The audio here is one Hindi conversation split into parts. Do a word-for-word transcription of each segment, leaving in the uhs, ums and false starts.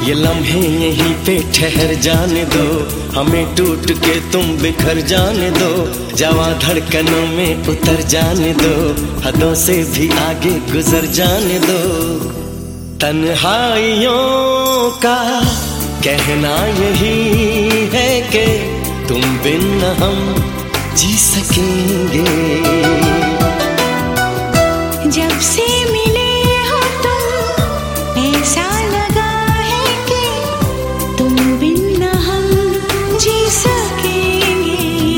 ये लम्हे यहीं पे ठहर जाने दो, हमें टूट के तुम बिखर जाने दो, जवां धड़कनों में उतर जाने दो, हदों से भी आगे गुजर जाने दो। तन्हाइयों का कहना यही है कि तुम बिन हम जी सकेंगे। जब से मिले हो तुम ऐसा लगा है कि तुम बिन हम जी सकेंगे।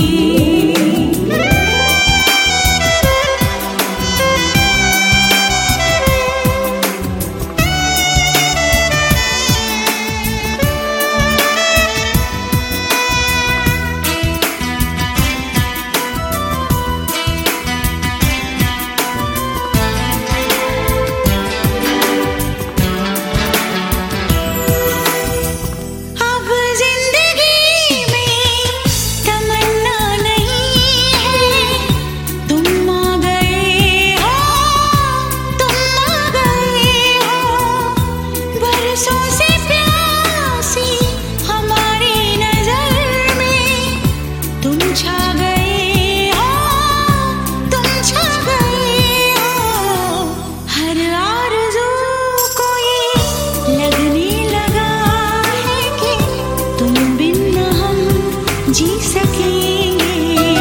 जी सकेंगे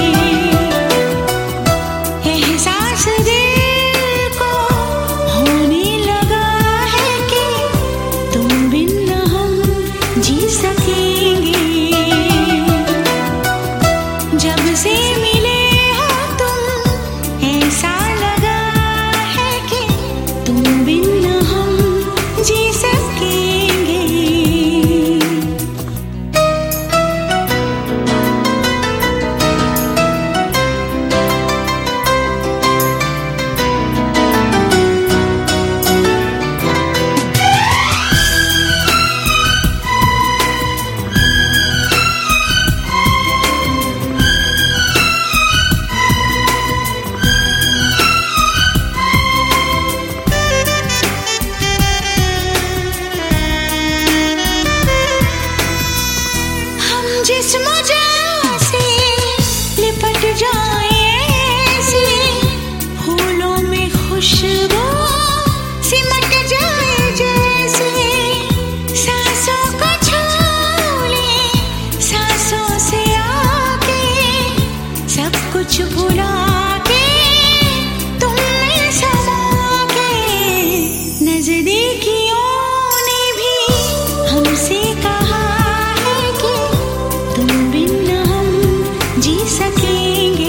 एहसास दिल को होने लगा है कि तुम बिन हम जी सकेंगे। जब से मिले हो तुम ऐसा लगा है कि तुम बिन हम जी सकेंगे। जिस मजा से लिपट जाए ऐसे फूलों में खुशबू सिमट जाए जैसे, सांसों को छू ले सांसों से आके सब कुछ भुला के तुम में समा के, नजदीकियों ने भी हमसे कहा जी सकेंगे।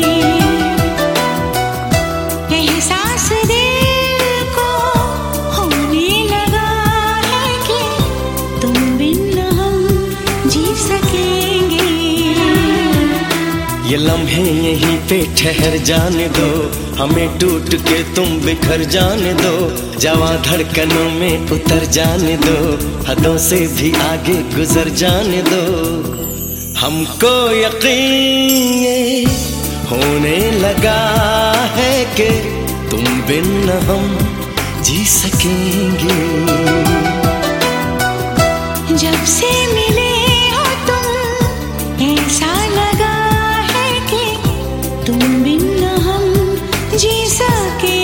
एहसास दिल को होने लगा है कि तुम बिन हम जी सकेंगे। ये लम्हे यहीं पे ठहर जाने दो, हमें टूट के तुम बिखर जाने दो, जवां धड़कनों में उतर जाने दो, हदों से भी आगे गुजर जाने दो। हमको यकीन ये होने लगा है कि तुम बिन हम जी सकेंगे। जब से मिले हो तुम ऐसा लगा है कि तुम बिन हम जी सकेंगे।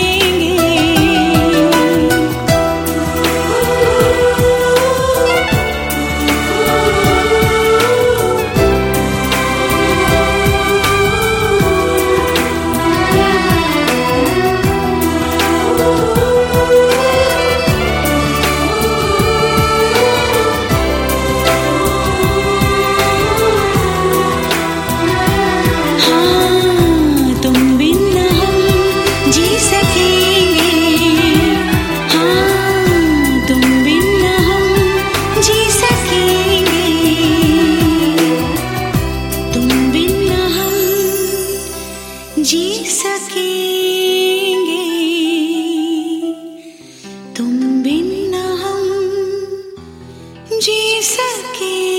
जी सकेंगे तुम बिन हम जी सकेंगे।